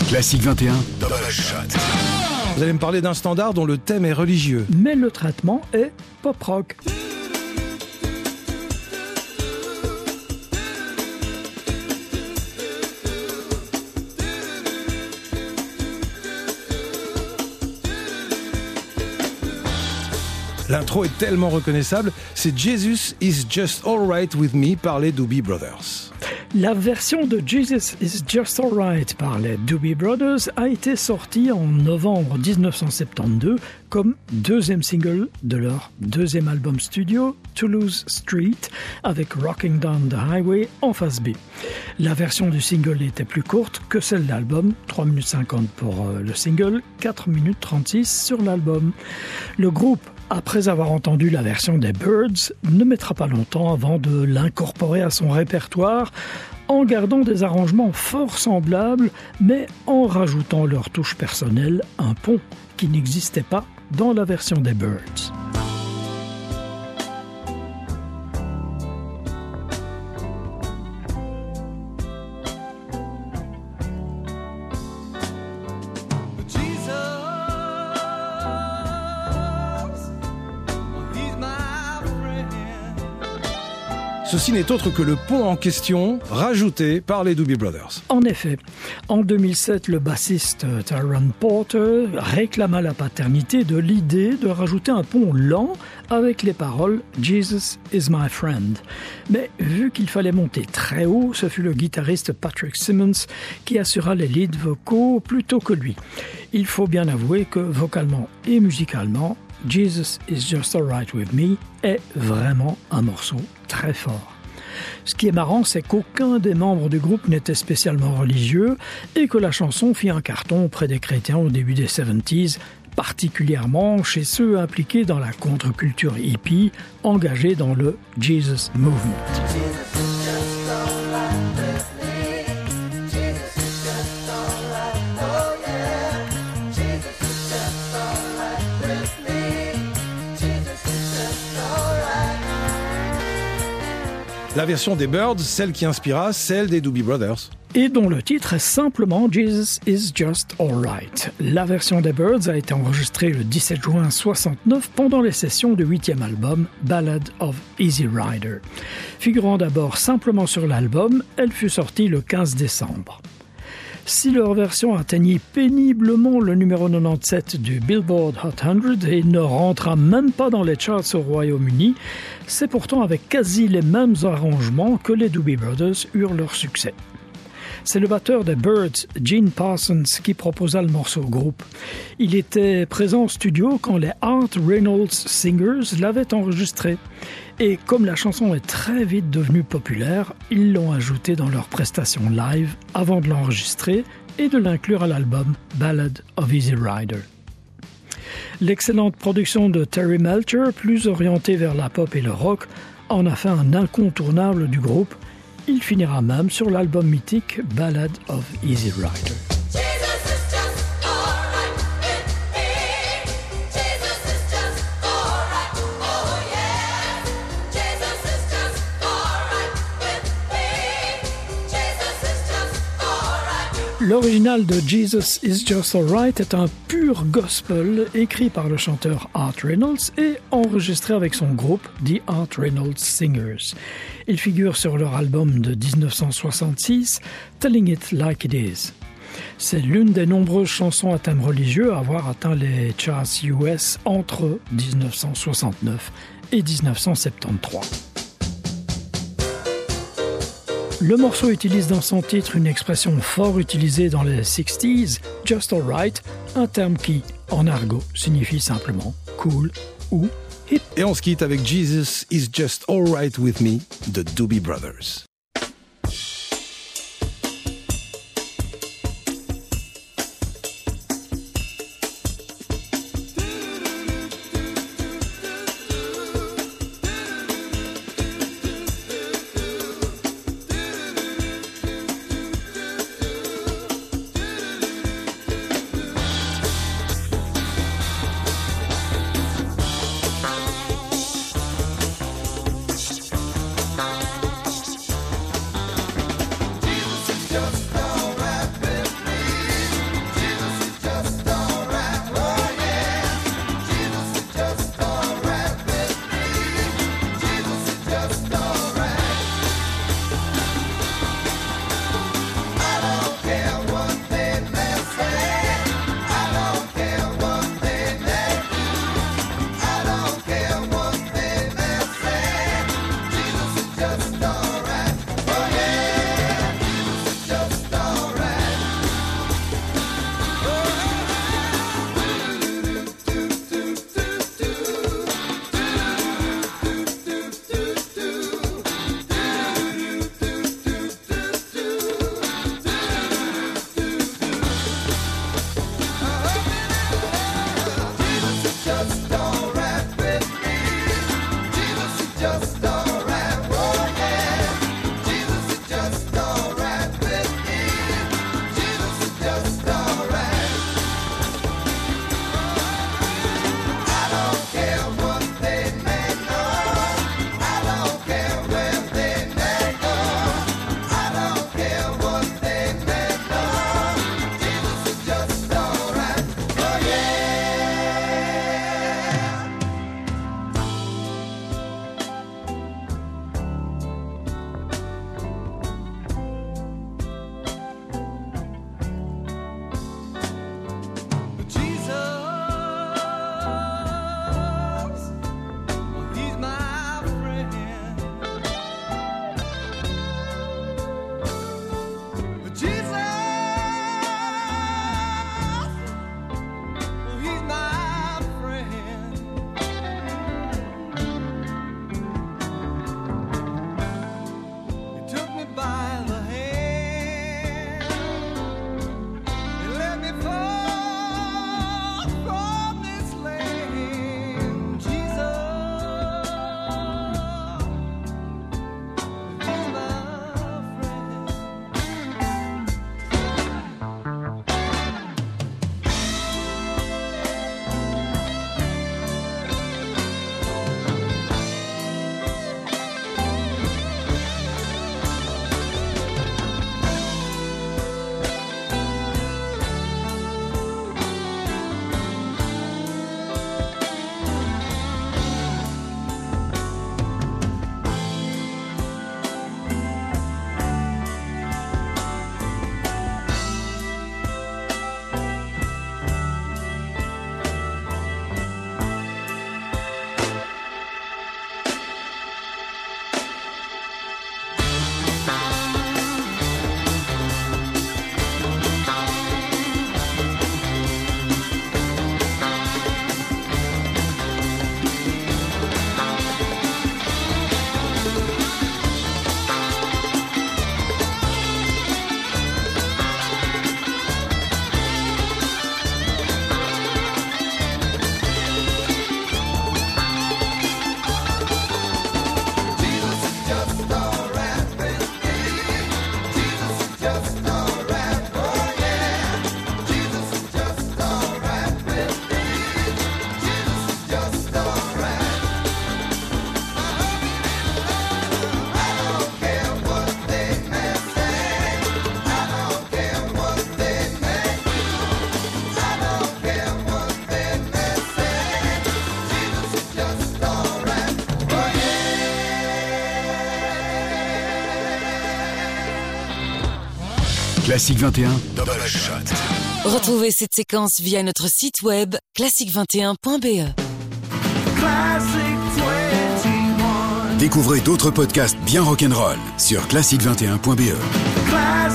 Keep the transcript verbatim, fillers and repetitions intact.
Classique vingt et un, Double Shot. Vous allez me parler d'un standard dont le thème est religieux. Mais le traitement est pop-rock. L'intro est tellement reconnaissable, c'est Jesus is Just Alright With Me par les Doobie Brothers. La version de Jesus is Just Alright par les Doobie Brothers a été sortie en novembre dix-neuf cent soixante-douze comme deuxième single de leur deuxième album studio, Toulouse Street, avec Rocking Down the Highway en face B. La version du single était plus courte que celle de l'album, trois minutes cinquante pour le single, quatre minutes trente-six sur l'album. Le groupe, après avoir entendu la version des Byrds, ne mettra pas longtemps avant de l'incorporer à son répertoire en gardant des arrangements fort semblables, mais en rajoutant leur touche personnelle, un pont qui n'existait pas dans la version des Byrds. Ceci n'est autre que le pont en question, rajouté par les Doobie Brothers. En effet, en deux mille sept, le bassiste Tyrone Porter réclama la paternité de l'idée de rajouter un pont lent avec les paroles « Jesus is my friend ». Mais vu qu'il fallait monter très haut, ce fut le guitariste Patrick Simmons qui assura les leads vocaux plutôt que lui. Il faut bien avouer que vocalement et musicalement, Jesus is Just Alright With Me est vraiment un morceau très fort. Ce qui est marrant, c'est qu'aucun des membres du groupe n'était spécialement religieux et que la chanson fit un carton auprès des chrétiens au début des soixante-dix, particulièrement chez ceux impliqués dans la contre-culture hippie, engagés dans le Jesus Movement. La version des Byrds, celle qui inspira celle des Doobie Brothers. Et dont le titre est simplement Jesus is Just Alright. La version des Byrds a été enregistrée le dix-sept juin soixante-neuf pendant les sessions du huitième album Ballad of Easy Rider. Figurant d'abord simplement sur l'album, elle fut sortie le quinze décembre. Si leur version atteignit péniblement le numéro quatre-vingt-dix-sept du Billboard Hot cent et ne rentra même pas dans les charts au Royaume-Uni, c'est pourtant avec quasi les mêmes arrangements que les Doobie Brothers eurent leur succès. C'est le batteur des Byrds, Gene Parsons, qui proposa le morceau au groupe. Il était présent au studio quand les Art Reynolds Singers l'avaient enregistré. Et comme la chanson est très vite devenue populaire, ils l'ont ajoutée dans leur prestation live avant de l'enregistrer et de l'inclure à l'album Ballad of Easy Rider. L'excellente production de Terry Melcher, plus orientée vers la pop et le rock, en a fait un incontournable du groupe. Il finira même sur l'album mythique Ballad of Easy Rider. L'original de Jesus is Just Alright est un pur gospel écrit par le chanteur Art Reynolds et enregistré avec son groupe The Art Reynolds Singers. Il figure sur leur album de dix-neuf cent soixante-six, Telling It Like It Is. C'est l'une des nombreuses chansons à thème religieux à avoir atteint les charts U S entre dix-neuf cent soixante-neuf et dix-neuf cent soixante-treize. Le morceau utilise dans son titre une expression fort utilisée dans les sixties, just alright, un terme qui, en argot, signifie simplement cool ou hip. Et on se quitte avec Jesus is Just Alright With Me de Doobie Brothers. Classique vingt et un, Double Shot. Retrouvez cette séquence via notre site web classique vingt et un point b e. Découvrez d'autres podcasts bien rock'n'roll sur classique vingt et un point b e.